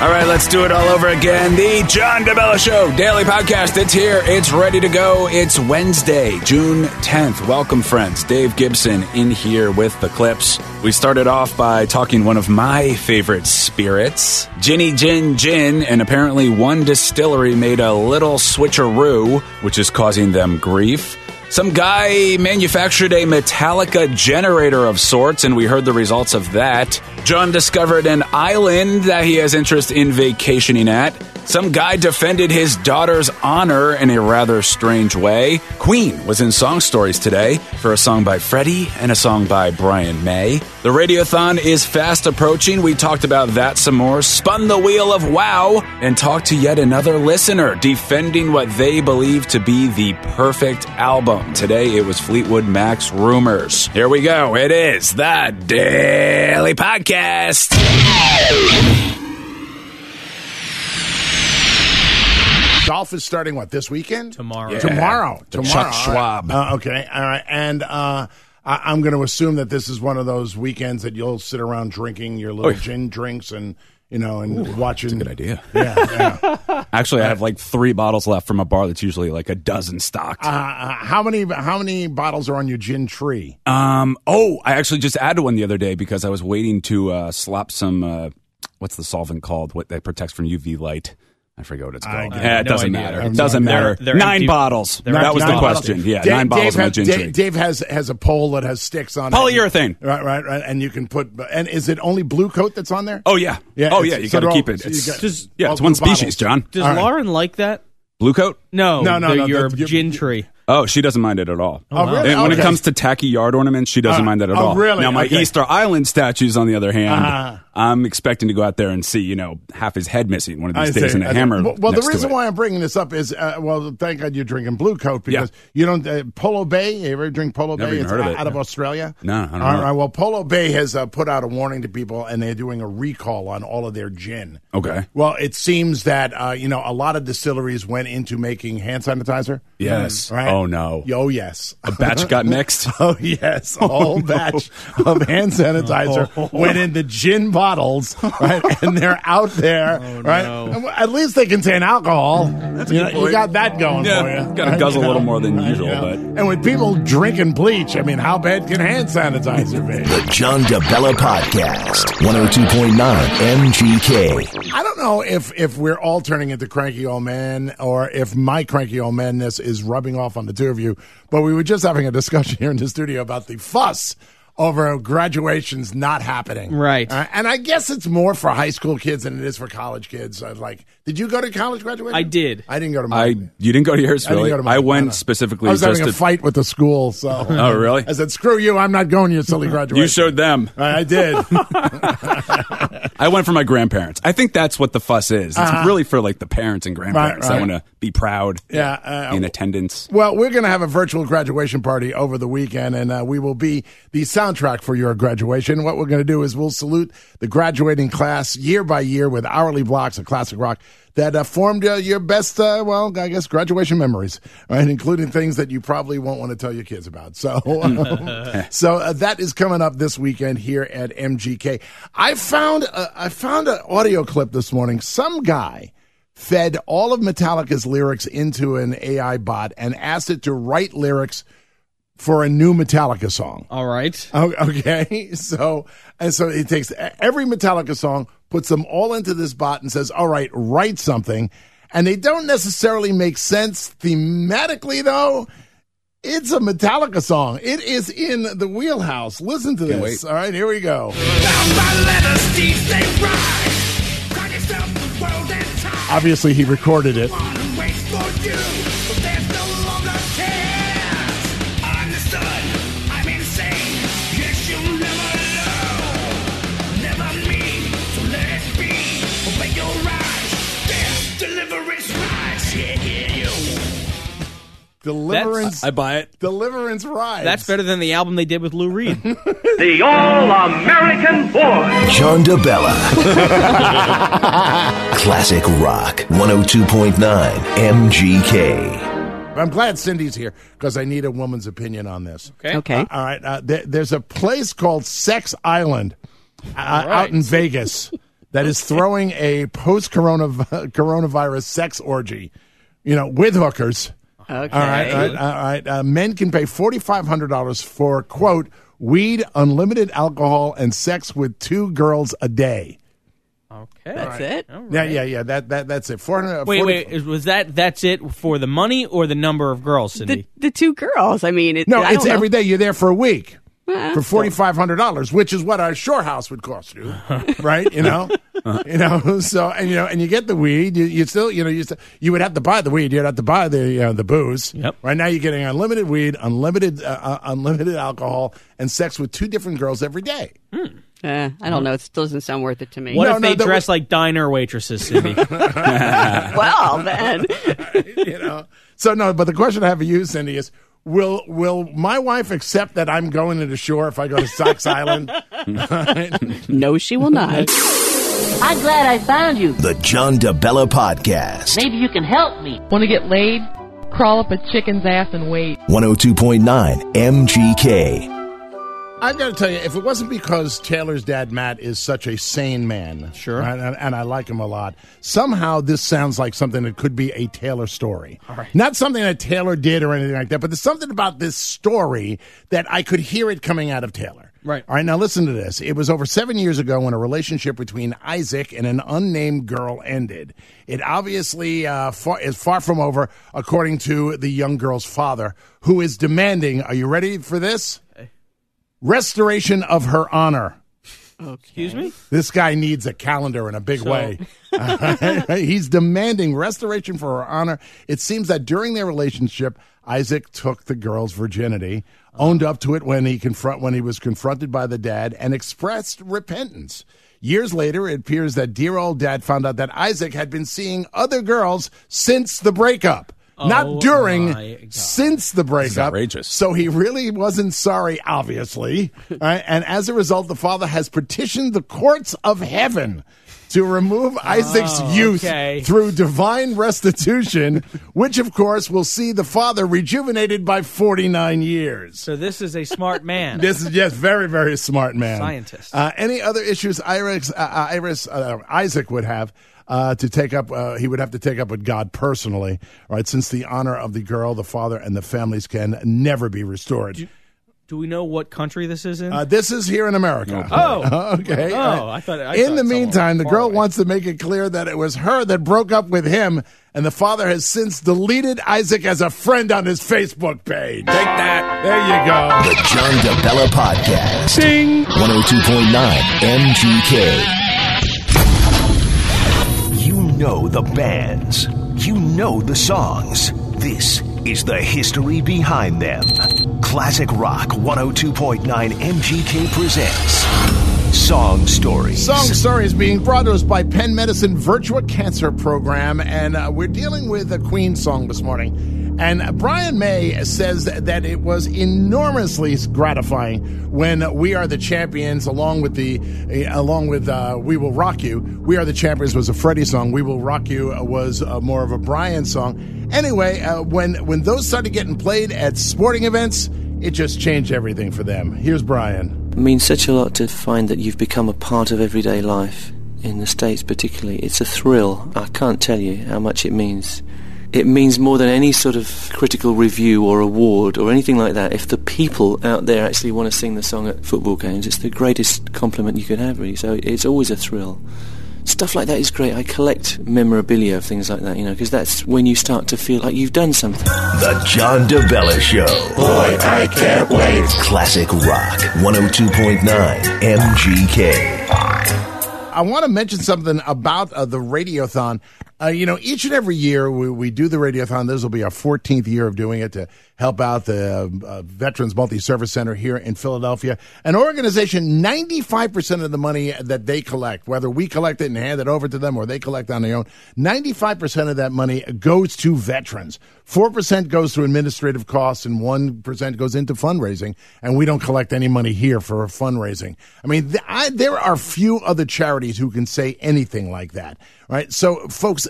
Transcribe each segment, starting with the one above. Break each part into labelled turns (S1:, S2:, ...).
S1: All right, let's do it all over again. The John DeBella Show daily podcast. It's here. It's ready to go. It's Wednesday, June 10th. Welcome, friends. Dave Gibson in here with the clips. We started off by talking one of my favorite spirits, Ginny Gin Gin, and apparently one distillery made a little switcheroo, which is causing them grief. Some guy manufactured a Metallica generator of sorts, and we heard the results of that. John discovered an island that he has interest in vacationing at. Some guy defended his daughter's honor in a rather strange way. Queen was in Song Stories today for a song by Freddie and a song by Brian May. The Radiothon is fast approaching. We talked about that some more. Spun the wheel of wow and talked to yet another listener defending what they believe to be the perfect album. Today it was Fleetwood Mac's Rumors. Here we go. It is the Daily Podcast.
S2: Golf is starting, what, this weekend?
S3: Tomorrow.
S1: Yeah.
S2: Tomorrow.
S1: Chuck Schwab.
S2: Okay, all right. And I'm going to assume that this is one of those weekends that you'll sit around drinking your little gin drinks and, you know, and watching.
S1: That's a good idea.
S2: Yeah.
S1: Actually, I have like 3 bottles left from a bar that's usually like a dozen stocked.
S2: How many bottles are on your gin tree?
S1: I actually just added one the other day because I was waiting to slop some, what's the solvent called? What that protects from UV light. I forget what it's called. It doesn't matter. It doesn't matter.
S3: They're
S1: 9
S3: empty.
S1: bottles.
S3: They're
S1: That was
S3: empty
S1: the
S3: bottles.
S1: question. Yeah, 9 bottles on my gin tree.
S2: Dave has a pole that has sticks on it.
S1: Polyurethane.
S2: Right. And you can put. And is it only Blue Coat that's on there?
S1: Oh, yeah.
S2: Yeah,
S1: Oh,
S2: it's-
S1: yeah. You
S2: so
S1: got to
S2: they're
S1: keep
S2: all-
S1: it.
S2: so you got-
S1: It's
S2: all
S1: it's one
S2: blue
S1: species,
S2: bottles.
S1: John.
S3: Does
S2: All right.
S3: Lauren like that?
S1: Blue coat?
S3: No,
S2: No,
S3: your
S2: the-
S3: gin tree.
S1: Oh, she doesn't mind it at all.
S2: Oh, really?
S1: And when it
S2: Okay.
S1: comes to tacky yard ornaments, she doesn't mind that at all.
S2: really?
S1: Now, my
S2: Okay.
S1: Easter Island statues, on the other hand, I'm expecting to go out there and see, half his head missing one of these days and a hammer.
S2: Well, the
S1: next to
S2: reason
S1: it.
S2: why I'm bringing this up is, thank God you're drinking Blue Coat because you don't. Polo Bay, you ever drink Polo
S1: Never
S2: Bay?
S1: even
S2: It's
S1: heard of it.
S2: out of Australia.
S1: No, I don't know.
S2: All right, well, Polo Bay has put out a warning to people, and they're doing a recall on all of their gin.
S1: Okay.
S2: Well, it seems that a lot of distilleries went into making hand sanitizer.
S1: Yes.
S2: Right?
S1: Oh, no.
S2: Oh, yes.
S1: A batch got mixed?
S2: Oh, yes. A whole batch of hand sanitizer went into gin bottles, right? And they're out there, right?
S3: no.
S2: At least they contain alcohol.
S1: That's a good
S2: You
S1: point.
S2: got that going
S1: Yeah,
S2: for you.
S1: gotta guzzle a little more than usual, but-
S2: And with people drinking bleach, I mean, how bad can hand sanitizer be?
S4: The John DeBella Podcast, 102.9 MGK.
S2: I don't know if we're all turning into cranky old men or if my cranky old manness is rubbing off on the two of you, but we were just having a discussion here in the studio about the fuss over graduations not happening.
S3: Right.
S2: And I guess it's more for high school kids than it is for college kids. Did you go to college graduation?
S3: I did.
S2: I didn't go to mine.
S1: You didn't go to yours,
S2: I didn't
S1: really?
S2: go to mine.
S1: I
S2: No,
S1: went
S2: no.
S1: specifically
S2: I was
S1: just
S2: having a
S1: to...
S2: fight with the school, so.
S1: Oh, really?
S2: I said, screw you, I'm not going to your silly graduation.
S1: You showed them.
S2: I did.
S1: I went for my grandparents. I think that's what the fuss is. It's really for like the parents and grandparents
S2: Right.
S1: that want to be proud in attendance.
S2: Well, we're going to have a virtual graduation party over the weekend, and we will be the soundtrack for your graduation. What we're going to do is we'll salute the graduating class year by year with hourly blocks of classic rock that formed your best, graduation memories, right? Including things that you probably won't want to tell your kids about. So, that is coming up this weekend here at MGK. I found an audio clip this morning. Some guy fed all of Metallica's lyrics into an AI bot and asked it to write lyrics for a new Metallica song.
S3: All right.
S2: Okay, so he takes every Metallica song, puts them all into this bot, and says, "All right, write something." And they don't necessarily make sense thematically, though. It's a Metallica song. It is in the wheelhouse. Listen to this.
S1: wait.
S2: All right, here we go. Obviously, he recorded it. Deliverance.
S1: I buy it.
S2: Deliverance rides.
S3: That's better than the album they did with Lou Reed.
S5: The All-American Boy.
S4: John DeBella. Classic Rock, 102.9 MGK.
S2: I'm glad Cindy's here because I need a woman's opinion on this.
S3: Okay.
S2: All right. There's a place called Sex Island out in Vegas that is throwing a post-coronavirus sex orgy, with hookers.
S6: Okay.
S2: All right. Men can pay $4,500 for, quote, weed, unlimited alcohol, and sex with 2 girls a day.
S3: Okay.
S6: That's it?
S3: All right.
S2: Yeah. That's it. 400.
S3: Wait. Was that's it for the money or the number of girls, Cindy?
S6: The 2 girls. I mean,
S2: No,
S6: I
S2: it's
S6: don't know.
S2: every day. You're there for a week
S6: Well,
S2: for $4,500, which is what a shore house would cost you, right? So and you get the weed. You still you would have to buy the weed. You'd have to buy the booze.
S3: Yep.
S2: Right now you're getting unlimited weed, unlimited alcohol, and sex with 2 different girls every day.
S6: I don't know. It still doesn't sound worth it to me.
S3: What
S2: No,
S3: if they
S2: that
S3: dress like diner waitresses, Cindy?
S6: Well, then.
S2: So no, but the question I have for you, Cindy, is will my wife accept that I'm going to the shore if I go to Sox Island?
S6: No, she will not.
S7: I'm glad I found you.
S4: The John DeBella Podcast.
S7: Maybe you can help me.
S8: Want to get laid? Crawl up a chicken's ass and wait.
S4: 102.9 MGK.
S2: I've got to tell you, if it wasn't because Taylor's dad, Matt, is such a sane man,
S3: Sure.
S2: right, and I like him a lot, somehow this sounds like something that could be a Taylor story.
S3: All right.
S2: Not something that Taylor did or anything like that, but there's something about this story that I could hear it coming out of Taylor.
S3: Right.
S2: All right, now listen to this. It was over 7 years ago when a relationship between Isaac and an unnamed girl ended. It obviously is far from over, according to the young girl's father, who is demanding, are you ready for this? Restoration of her honor.
S3: Excuse me?
S2: This guy needs a calendar in a big way. He's demanding restoration for her honor. It seems that during their relationship, Isaac took the girl's virginity, owned up to it when he was confronted by the dad, and expressed repentance. Years later, it appears that dear old dad found out that Isaac had been seeing other girls since the breakup. Not
S3: my
S2: during,
S3: God.
S2: since the breakup.
S1: This is outrageous.
S2: So he really wasn't sorry, obviously. Right? And as a result, the father has petitioned the courts of heaven to remove Isaac's youth through divine restitution, which, of course, will see the father rejuvenated by 49 years.
S3: So this is a smart man.
S2: This is, yes, very, very smart man.
S3: Scientist.
S2: Any other issues Isaac would have to take up, he would have to take up with God personally, right? Since the honor of the girl, the father, and the families can never be restored.
S3: Do we know what country this is in?
S2: This is here in America.
S3: Oh.
S2: Okay.
S3: Oh, I thought.
S2: In the meantime, the girl wants to make it clear that it was her that broke up with him, and the father has since deleted Isaac as a friend on his Facebook page. Take that. There you go.
S4: The John DeBella Podcast.
S2: Ding.
S4: 102.9 MGK. You know the bands. You know the songs. This is the history behind them. Classic Rock 102.9 MGK presents Song Stories.
S2: Song Stories being brought to us by Penn Medicine Virtua Cancer Program, and we're dealing with a Queen song this morning. And Brian May says that it was enormously gratifying when We Are the Champions, along with We Will Rock You. We Are the Champions was a Freddie song. We Will Rock You was more of a Brian song. Anyway, when those started getting played at sporting events, it just changed everything for them. Here's Brian.
S9: It means such a lot to find that you've become a part of everyday life, in the States particularly. It's a thrill. I can't tell you how much it means. It means more than any sort of critical review or award or anything like that. If the people out there actually want to sing the song at football games, it's the greatest compliment you could have, really. So it's always a thrill. Stuff like that is great. I collect memorabilia of things like that, because that's when you start to feel like you've done something.
S4: The John DeBella Show.
S2: Boy, I can't wait.
S4: Classic Rock 102.9 MGK.
S2: I want to mention something about the Radiothon. Each and every year we do the Radiothon. This will be our 14th year of doing it to help out the Veterans Multi-Service Center here in Philadelphia. An organization, 95% of the money that they collect, whether we collect it and hand it over to them or they collect on their own, 95% of that money goes to veterans. 4% goes to administrative costs and 1% goes into fundraising, and we don't collect any money here for fundraising. I mean, there are few other charities who can say anything like that, right? So, folks,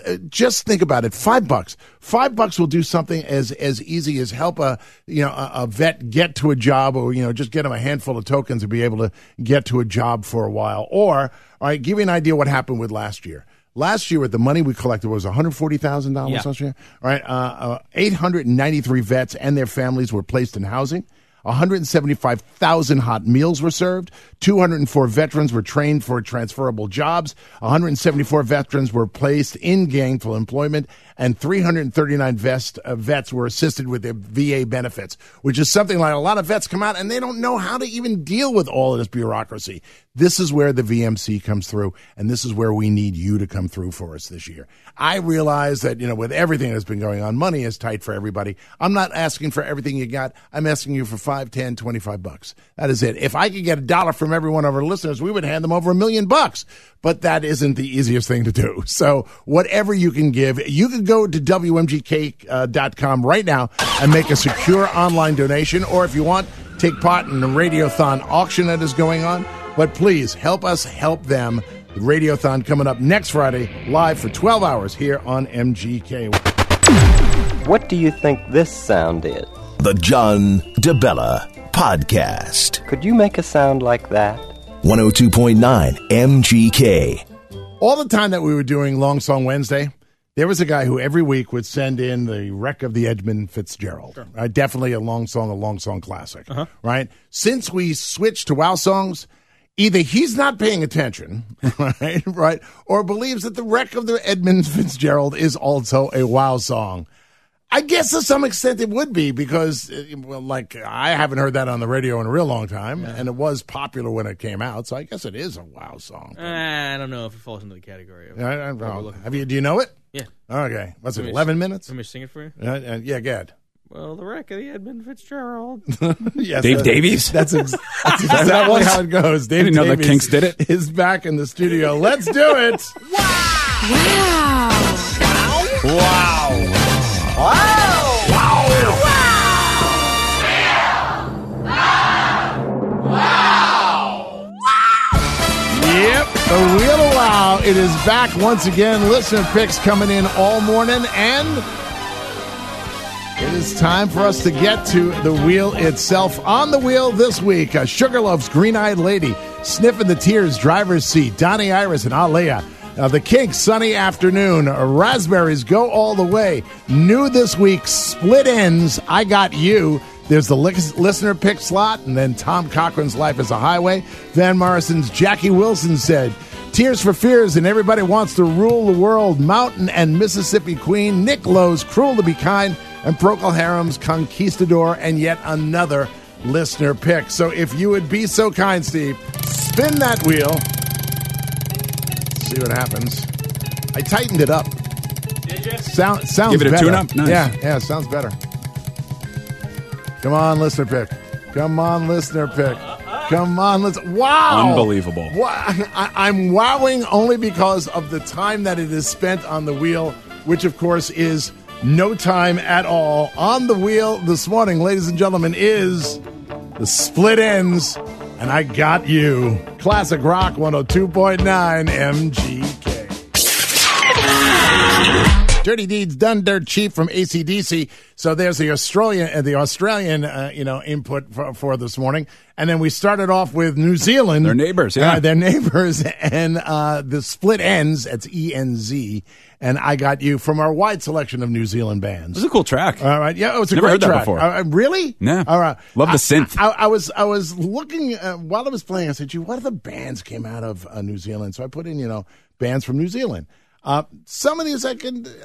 S2: just think about it. $5. $5 will do something as easy as help a vet get to a job, or just get him a handful of tokens to be able to get to a job for a while. Or, all right, give you an idea what happened with last year. Last year, with the money we collected, was $140,000 last year. All right, 893 vets and their families were placed in housing. 175,000 hot meals were served. 204 veterans were trained for transferable jobs. 174 veterans were placed in gainful employment, and 339 vets were assisted with their VA benefits, which is something like a lot of vets come out and they don't know how to even deal with all of this bureaucracy. This is where the VMC comes through, and this is where we need you to come through for us this year. I realize that, with everything that's been going on, money is tight for everybody. I'm not asking for everything you got. I'm asking you for $5, $10, $25. That is it. If I could get $1 from every one of our listeners, we would hand them over $1 million. But that isn't the easiest thing to do. So whatever you can give, you can go to WMGK.com right now and make a secure online donation. Or if you want, take part in the Radiothon auction that is going on. But please help us help them. The Radiothon coming up next Friday, live for 12 hours here on MGK.
S10: What do you think this sound is?
S4: The John DeBella Podcast.
S10: Could you make a sound like that?
S4: 102.9 MGK.
S2: All the time that we were doing Long Song Wednesday, there was a guy who every week would send in the Wreck of the Edmund Fitzgerald. Sure. Right? Definitely a long song classic. Right? Since we switched to Wow Songs, either he's not paying attention, right, or believes that the Wreck of the Edmund Fitzgerald is also a Wow song. I guess to some extent it would be, because, I haven't heard that on the radio in a real long time, and it was popular when it came out, so I guess it is a Wow song.
S3: I don't know if it falls into the category of
S2: do you know it?
S3: Yeah.
S2: Okay. What's it, 11 minutes?
S3: Let me sing it for you?
S2: Yeah, go ahead.
S3: Well, the Wreck of the Edmund Fitzgerald.
S2: Yes,
S1: Dave Davies?
S2: That's exactly how it goes. Dave
S1: I didn't know
S2: Davies
S1: the Kinks did it.
S2: Is back in the studio. Let's do it. Yep, the Wheel of Wow. It is back once again. Listener picks coming in all morning, and it is time for us to get to the wheel itself. On the wheel this week, Sugarloaf's Green-Eyed Lady, Sniffing the Tears, Driver's Seat, Donnie Iris and Alea. The Kinks, Sunny Afternoon, Raspberries, Go All the Way. New this week, Split Ends, I Got You. There's the listener pick slot, and then Tom Cochran's Life is a Highway. Van Morrison's Jackie Wilson Said, Tears for Fears and Everybody Wants to Rule the World, Mountain and Mississippi Queen, Nick Lowe's Cruel to Be Kind, and Procol Harum's Conquistador, and yet another listener pick. So if you would be so kind, Steve, spin that wheel. See what happens. I tightened it up.
S3: Did you?
S2: Sounds
S1: Give it a
S2: better.
S1: tune-up? Nice.
S2: Yeah, sounds better. Come on, listener pick. Come on, listener pick. Come on, wow!
S1: Unbelievable.
S2: I'm wowing only because of the time that it is spent on the wheel, which, of course, is no time at all. On the wheel this morning, ladies and gentlemen, is the Split Ends, and I Got You. Classic Rock 102.9 MGK. Dirty Deeds Done Dirt Cheap from AC/DC. So there's the Australian input for this morning. And then we started off with New Zealand.
S1: Their neighbors, yeah.
S2: Their neighbors. And the Split Ends, that's ENZ. And I Got You from our wide selection of New Zealand bands.
S1: It was a cool track.
S2: All right. Yeah, it's a
S1: Never
S2: great
S1: heard
S2: track.
S1: that before.
S2: Really?
S1: Yeah.
S2: All right.
S1: Love the synth.
S2: I was looking, while I was playing, I said, gee, what other bands came out of New Zealand? So I put in, bands from New Zealand. Some of these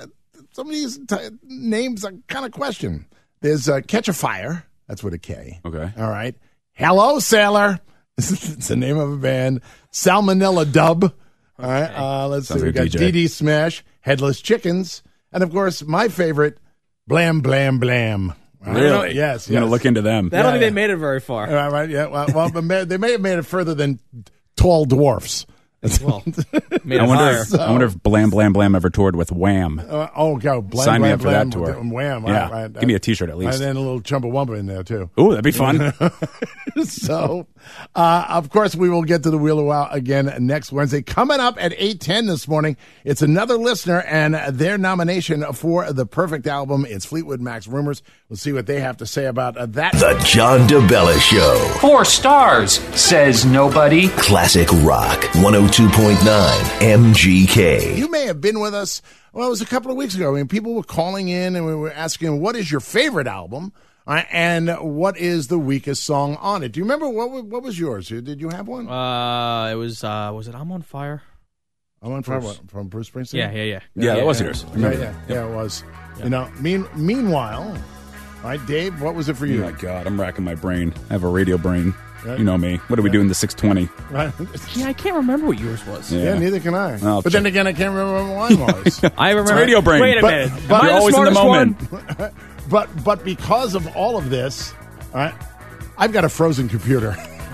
S2: names I kind of question. There's Catch a Fire. That's with a K.
S1: Okay.
S2: All right. Hello, Sailor. It's the name of a band. Salmonella Dub. All right. Let's
S1: Sounds
S2: see. We
S1: like
S2: got
S1: DJ.
S2: DD Smash, Headless Chickens, and of course my favorite, Blam Blam Blam.
S1: Really?
S2: Yes.
S1: I'm going to look into them.
S3: I don't think they made it very far.
S2: Right. Yeah. Well, they may have made it further than Tall Dwarfs.
S3: Well, made
S1: I
S3: it higher.
S1: wonder if Blam Blam Blam ever toured with Wham.
S2: Go. Blam,
S1: Sign me
S2: blam,
S1: up for
S2: blam,
S1: that tour.
S2: Wham.
S1: Yeah.
S2: Right.
S1: Give me a T-shirt at least.
S2: And then a little Chumbawamba in there, too.
S1: Ooh, that'd be fun.
S2: So, of course, we will get to the Wheel of Wow again next Wednesday. Coming up at 8:10 this morning, it's another listener and their nomination for the perfect album. It's Fleetwood Mac's Rumors. We'll see what they have to say about that.
S4: The John DeBella Show.
S11: 4 stars, says nobody.
S4: Classic Rock 102.9 MGK.
S2: You may have been with us, well, it was a couple of weeks ago. I mean, people were calling in and we were asking, what is your favorite album? And what is the weakest song on it? Do you remember what was yours? Did you have one?
S3: It was it I'm on Fire?
S2: I'm on Fire from Bruce Springsteen?
S3: Yeah.
S1: Yeah, that was yours.
S2: Yeah, it was. Yeah. You know, meanwhile, all right, Dave, what was it for you?
S1: Oh, my God, I'm racking my brain. I have a radio brain.
S2: Right.
S1: You know me. What do we do in the 620?
S2: Right.
S3: Yeah, I can't remember what yours was.
S2: Yeah, neither can I.
S1: But
S2: then again, I can't remember what mine was.
S3: I remember.
S1: It's radio brain.
S3: Wait a minute.
S2: But
S1: you're always in the moment.
S2: But because of all of this, all right, I've got a frozen computer.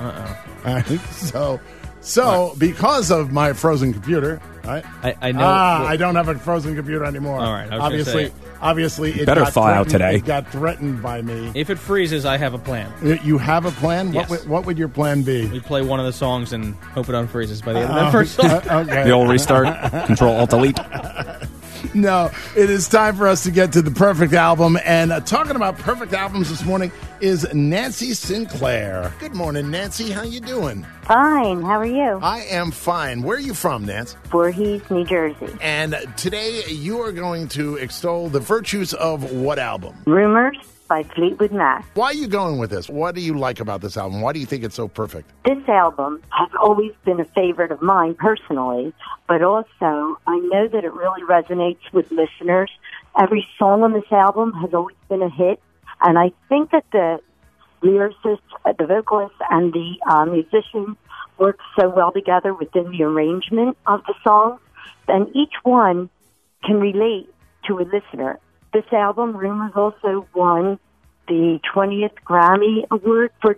S2: So because of my frozen computer, right?
S3: I know.
S2: I don't have a frozen computer anmonore.
S3: All right.
S2: Obviously, it
S1: better
S2: got
S1: thaw out today.
S2: It got threatened by me.
S3: If it freezes, I have a plan.
S2: You have a plan?
S3: Yes.
S2: What would your plan be?
S3: We play one of the songs and hope it unfreezes by the end of that first song.
S2: Okay.
S1: The old restart. Control Alt Delete.
S2: No, it is time for us to get to the perfect album. And talking about perfect albums this morning is Nancy Sinclair. Good morning, Nancy. How you doing?
S12: Fine. How are you?
S2: I am fine. Where are you from, Nance?
S12: Voorhees, New Jersey.
S2: And today you are going to extol the virtues of what album?
S12: Rumors by Fleetwood Mac.
S2: Why are you going with this? What do you like about this album? Why do you think it's so perfect?
S12: This album has always been a favorite of mine personally, but also I know that it really resonates with listeners. Every song on this album has always been a hit, and I think that the lyricists, the vocalists, and the musicians work so well together within the arrangement of the songs, and each one can relate to a listener. This album, Rumors, also won the 20th Grammy Award for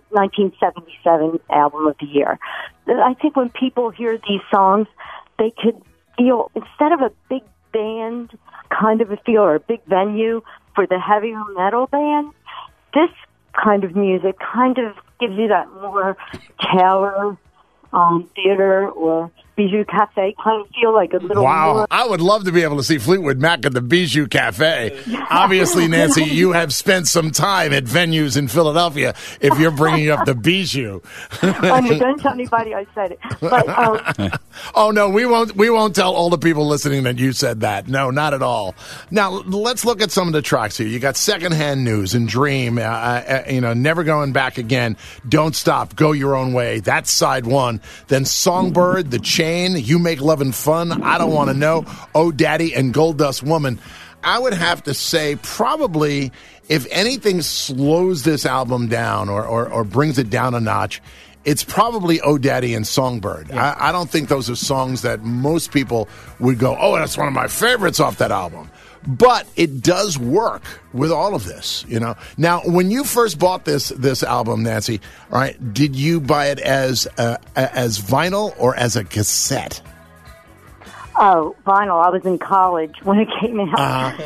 S12: 1977 Album of the Year. I think when people hear these songs, they could feel, instead of a big band kind of a feel or a big venue for the heavier metal band, this kind of music kind of gives you that more Taylor theater or Bijou Cafe kind of feel like a little more.
S2: I would love to be able to see Fleetwood Mac at the Bijou Cafe. Obviously, Nancy, you have spent some time at venues in Philadelphia if you're bringing up the Bijou.
S12: Don't tell anybody I said it. But,
S2: oh, no, we won't tell all the people listening that you said that. No, not at all. Now, let's look at some of the tracks here. You got Secondhand News and Dream, Never Going Back Again, Don't Stop, Go Your Own Way. That's side one. Then Songbird, The Chain, You Make Lovin' Fun, I Don't Want to Know, Oh Daddy, and Gold Dust Woman. I would have to say probably if anything slows this album down or brings it down a notch, it's probably Oh Daddy and Songbird. Yeah. I don't think those are songs that most people would go, oh, that's one of my favorites off that album. But it does work with all of this, you know. Now, when you first bought this album, Nancy, all right, did you buy it as vinyl or as a cassette?
S12: Oh, vinyl. I was in college when it came out.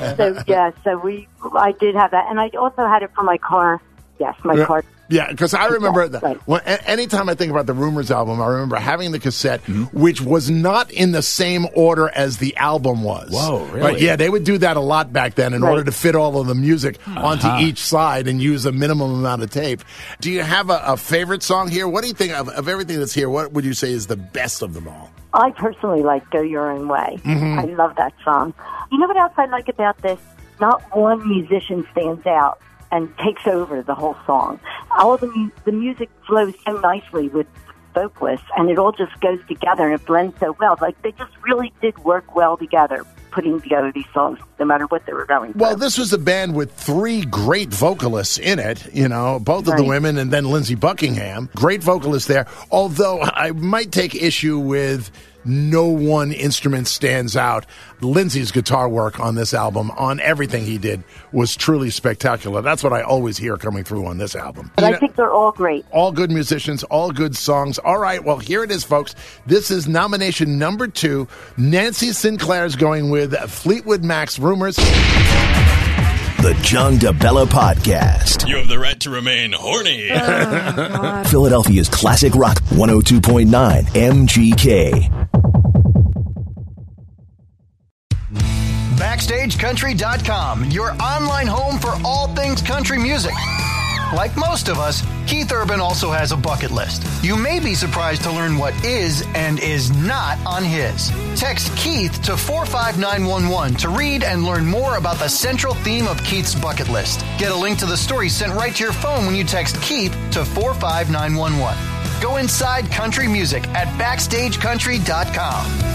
S12: I did have that. And I also had it for my car. Yes, my car.
S2: Yeah, because I remember that.
S12: Right.
S2: Anytime I think about the Rumors album, I remember having the cassette, which was not in the same order as the album was.
S1: Whoa, really?
S2: Right, yeah, they would do that a lot back then in order to fit all of the music onto each side and use a minimum amount of tape. Do you have a favorite song here? What do you think of everything that's here? What would you say is the best of them all?
S12: I personally like Go Your Own Way.
S2: Mm-hmm.
S12: I love that song. You know what else I like about this? Not one musician stands out and takes over the whole song. All of the music flows so nicely with vocalists, and it all just goes together, and it blends so well. Like, they just really did work well together, putting together these songs, no matter what they were going through.
S2: Well, this was a band with 3 great vocalists in it, you know, both of the women, and then Lindsey Buckingham. Great vocalists there, although I might take issue with no one instrument stands out. Lindsey's guitar work on this album, on everything he did, was truly spectacular. That's what I always hear coming through on this album.
S12: But I think they're all great.
S2: All good musicians, all good songs. All right, well, here it is, folks. This is nomination number 2. Nancy Sinclair's going with Fleetwood Mac's Rumors.
S4: The John DeBella Podcast.
S13: You have the right to remain horny.
S4: Philadelphia's classic rock 102.9 MGK.
S14: BackstageCountry.com, your online home for all things country music. Like most of us, Keith Urban also has a bucket list. You may be surprised to learn what is and is not on his. Text Keith to 45911 to read and learn more about the central theme of Keith's bucket list. Get a link to the story sent right to your phone when you text Keith to 45911. Go inside country music at BackstageCountry.com.